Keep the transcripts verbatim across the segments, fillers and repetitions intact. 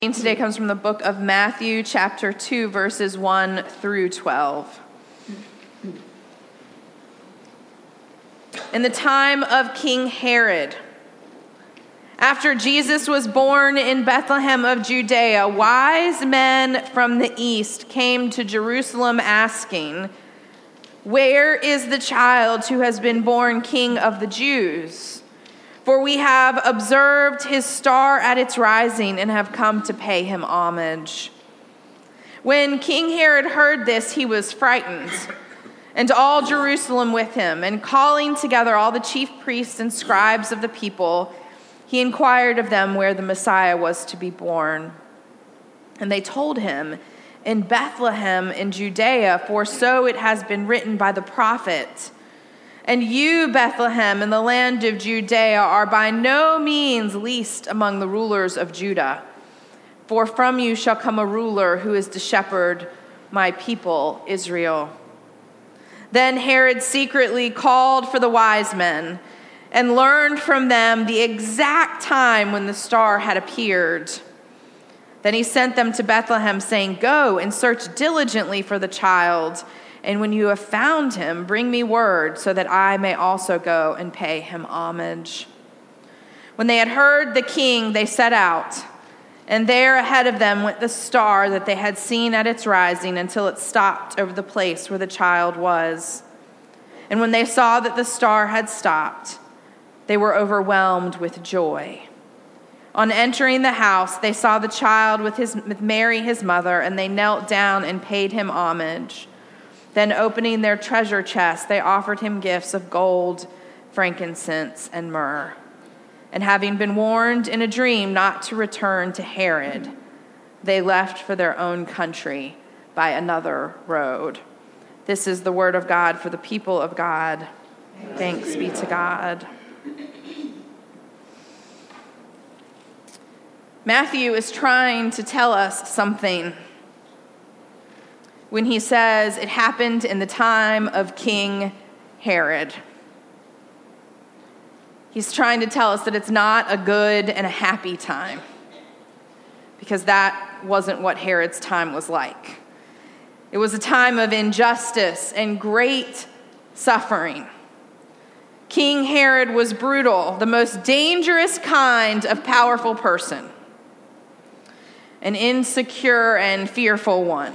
Today comes from the book of Matthew, chapter two, verses one through twelve. In the time of King Herod, after Jesus was born in Bethlehem of Judea, wise men from the east came to Jerusalem asking, "Where is the child who has been born King of the Jews? For we have observed his star at its rising and have come to pay him homage." When King Herod heard this, he was frightened, and all Jerusalem with him. And calling together all the chief priests and scribes of the people, he inquired of them where the Messiah was to be born. And they told him, "In Bethlehem in Judea, for so it has been written by the prophet, 'And you, Bethlehem, in the land of Judea, are by no means least among the rulers of Judah. For from you shall come a ruler who is to shepherd my people, Israel.' Then Herod secretly called for the wise men and learned from them the exact time when the star had appeared. Then he sent them to Bethlehem, saying, 'Go and search diligently for the child. And when you have found him, bring me word so that I may also go and pay him homage.' When they had heard the king, they set out. And there ahead of them went the star that they had seen at its rising until it stopped over the place where the child was. And when they saw that the star had stopped, they were overwhelmed with joy. On entering the house, they saw the child with, his, with Mary, his mother, and they knelt down and paid him homage. Then opening their treasure chest, they offered him gifts of gold, frankincense, and myrrh. And having been warned in a dream not to return to Herod, they left for their own country by another road." This is the word of God for the people of God. Thanks be to God. Matthew is trying to tell us something when he says it happened in the time of King Herod. He's trying to tell us that it's not a good and a happy time, because that wasn't what Herod's time was like. It was a time of injustice and great suffering. King Herod was brutal, the most dangerous kind of powerful person, an insecure and fearful one,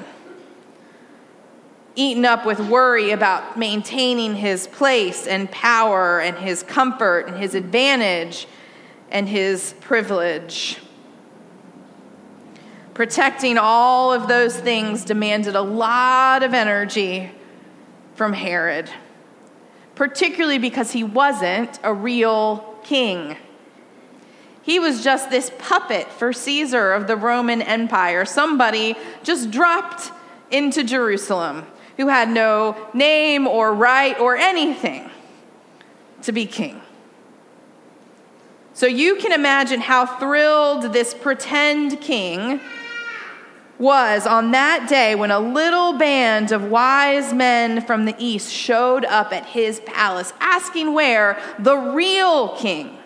eaten up with worry about maintaining his place and power and his comfort and his advantage and his privilege. Protecting all of those things demanded a lot of energy from Herod, particularly because he wasn't a real king. He was just this puppet for Caesar of the Roman Empire, somebody just dropped into Jerusalem who had no name or right or anything to be king. So you can imagine how thrilled this pretend king was on that day when a little band of wise men from the east showed up at his palace asking where the real king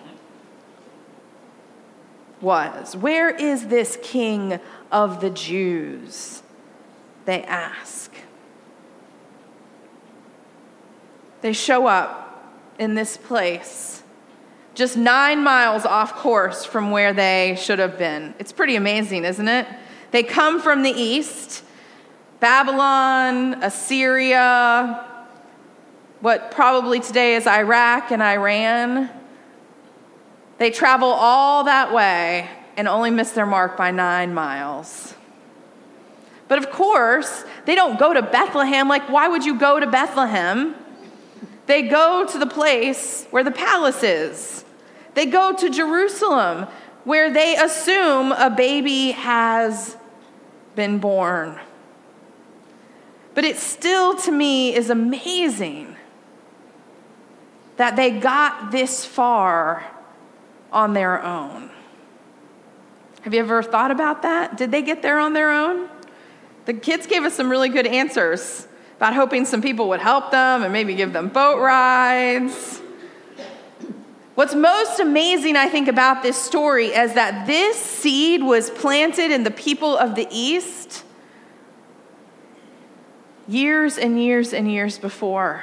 was. "Where is this King of the Jews?" they ask. They show up in this place just nine miles off course from where they should have been. It's pretty amazing, isn't it? They come from the east, Babylon, Assyria, what probably today is Iraq and Iran. They travel all that way and only miss their mark by nine miles. But of course, they don't go to Bethlehem. Like, why would you go to Bethlehem? They go to the place where the palace is. They go to Jerusalem, where they assume a baby has been born. But it still, to me, is amazing that they got this far on their own. Have you ever thought about that? Did they get there on their own? The kids gave us some really good answers about hoping some people would help them and maybe give them boat rides. What's most amazing, I think, about this story is that this seed was planted in the people of the East years and years and years before.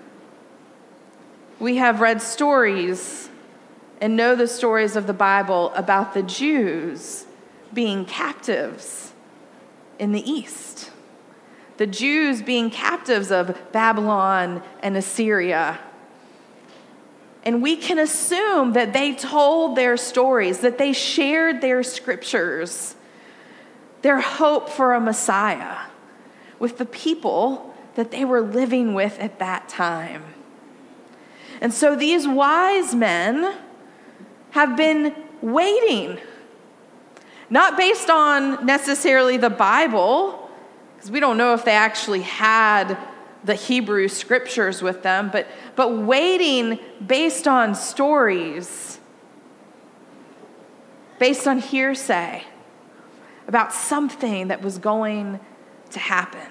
We have read stories and know the stories of the Bible about the Jews being captives in the East. The Jews being captives of Babylon and Assyria. And we can assume that they told their stories, that they shared their scriptures, their hope for a Messiah with the people that they were living with at that time. And so these wise men have been waiting, not based on necessarily the Bible, because we don't know if they actually had the Hebrew scriptures with them, but, but waiting based on stories, based on hearsay about something that was going to happen.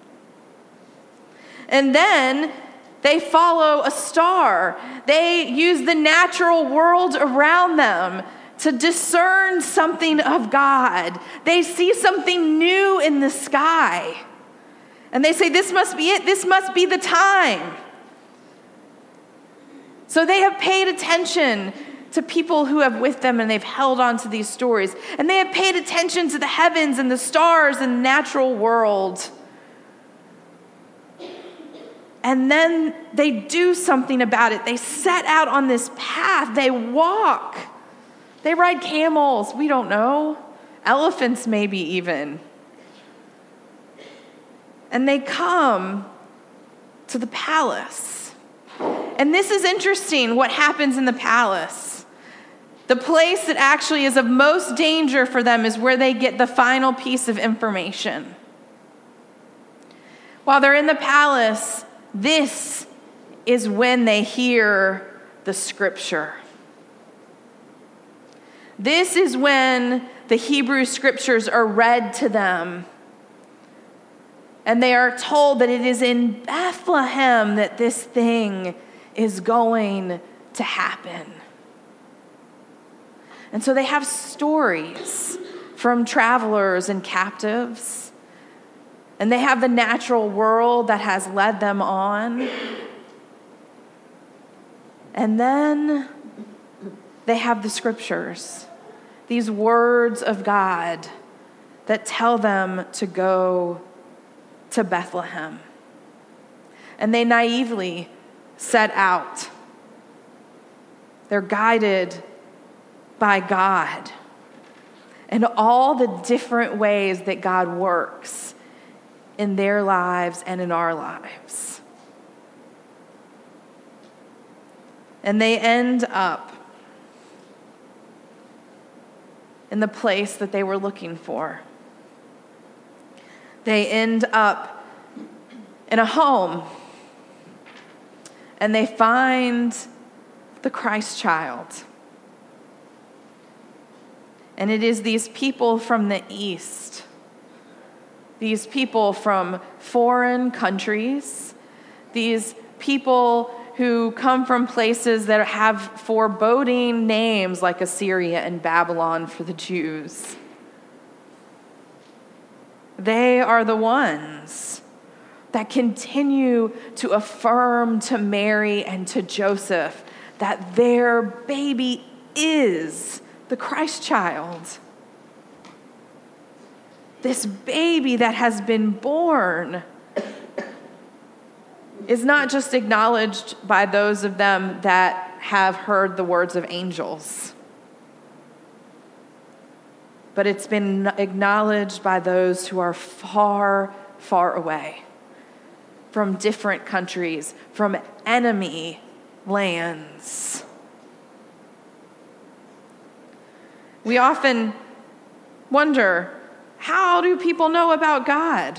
And then they follow a star. They use the natural world around them to discern something of God. They see something new in the sky. And they say, this must be it. This must be the time. So they have paid attention to people who have with them, and they've held on to these stories. And they have paid attention to the heavens and the stars and the natural world. And then they do something about it. They set out on this path. They walk. They ride camels. We don't know. Elephants, maybe even. And they come to the palace. And this is interesting, what happens in the palace. The place that actually is of most danger for them is where they get the final piece of information. While they're in the palace, this is when they hear the scripture. This is when the Hebrew scriptures are read to them. And they are told that it is in Bethlehem that this thing is going to happen. And so they have stories from travelers and captives. And they have the natural world that has led them on. And then they have the scriptures, these words of God that tell them to go to Bethlehem. And they naively set out. They're guided by God and all the different ways that God works in their lives and in our lives. And they end up in the place that they were looking for. They end up in a home, and they find the Christ child. And it is these people from the East, these people from foreign countries, these people who come from places that have foreboding names like Assyria and Babylon for the Jews. They are the ones that continue to affirm to Mary and to Joseph that their baby is the Christ child. This baby that has been born is not just acknowledged by those of them that have heard the words of angels, but it's been acknowledged by those who are far, far away from different countries, from enemy lands. We often wonder, how do people know about God?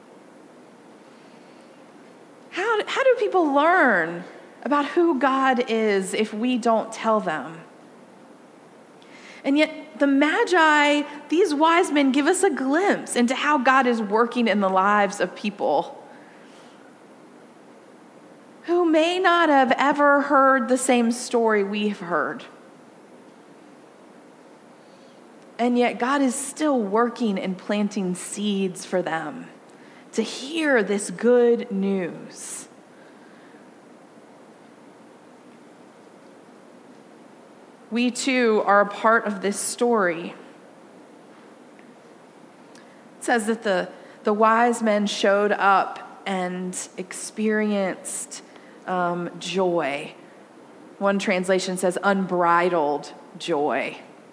How, how do people learn about who God is if we don't tell them? And yet the Magi, these wise men, give us a glimpse into how God is working in the lives of people who who may not have ever heard the same story we've heard. And yet God is still working and planting seeds for them to hear this good news. We too are a part of this story. It says that the, the wise men showed up and experienced um, joy. One translation says unbridled joy.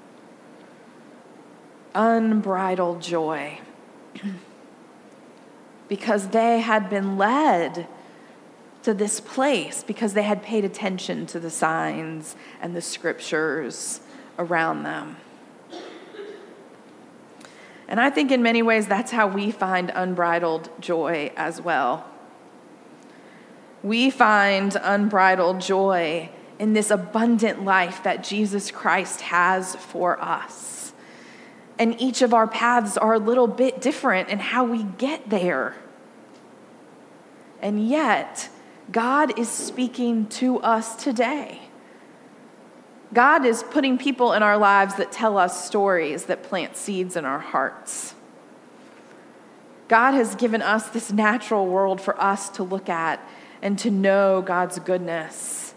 Unbridled joy. Because they had been led to this place, because they had paid attention to the signs and the scriptures around them. And I think in many ways that's how we find unbridled joy as well. We find unbridled joy in this abundant life that Jesus Christ has for us. And each of our paths are a little bit different in how we get there. And yet, God is speaking to us today. God is putting people in our lives that tell us stories that plant seeds in our hearts. God has given us this natural world for us to look at and to know God's goodness.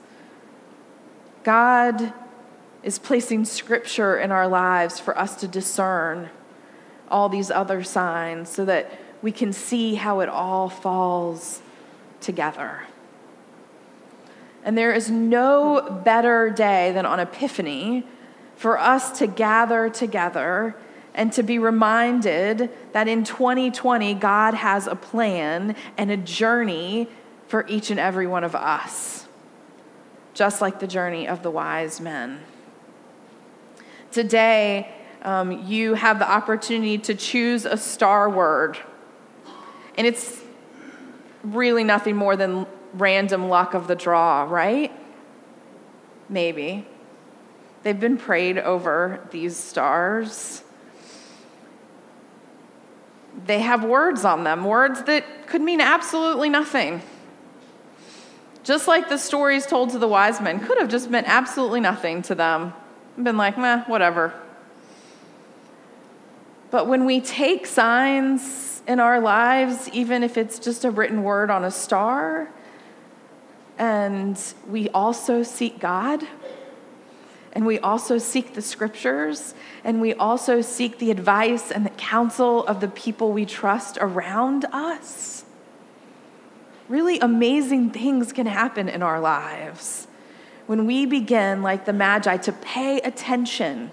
God is placing scripture in our lives for us to discern all these other signs so that we can see how it all falls together. And there is no better day than on Epiphany for us to gather together and to be reminded that in twenty twenty, God has a plan and a journey for each and every one of us, just like the journey of the wise men. Today, um, you have the opportunity to choose a star word, and it's really nothing more than random luck of the draw, right? Maybe. They've been prayed over, these stars. They have words on them, words that could mean absolutely nothing. Just like the stories told to the wise men could have just meant absolutely nothing to them. Been like, meh, whatever. But when we take signs in our lives, even if it's just a written word on a star, and we also seek God, and we also seek the scriptures, and we also seek the advice and the counsel of the people we trust around us, really amazing things can happen in our lives when we begin, like the Magi, to pay attention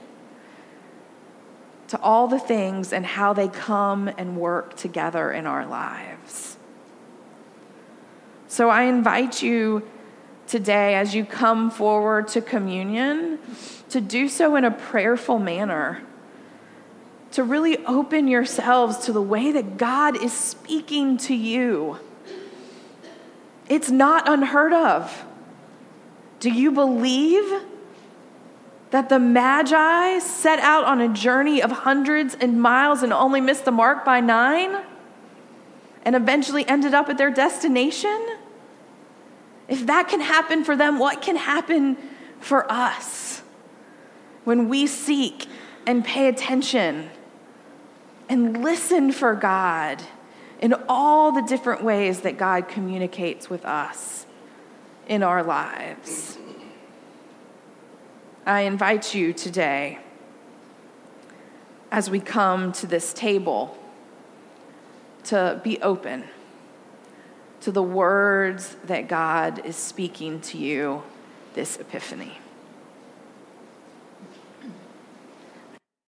to all the things and how they come and work together in our lives. So I invite you today, as you come forward to communion, to do so in a prayerful manner, to really open yourselves to the way that God is speaking to you. It's not unheard of. Do you believe that the Magi set out on a journey of hundreds and miles and only missed the mark by nine and eventually ended up at their destination? If that can happen for them, what can happen for us when we seek and pay attention and listen for God in all the different ways that God communicates with us in our lives? I invite you today, as we come to this table, to be open to the words that God is speaking to you this Epiphany.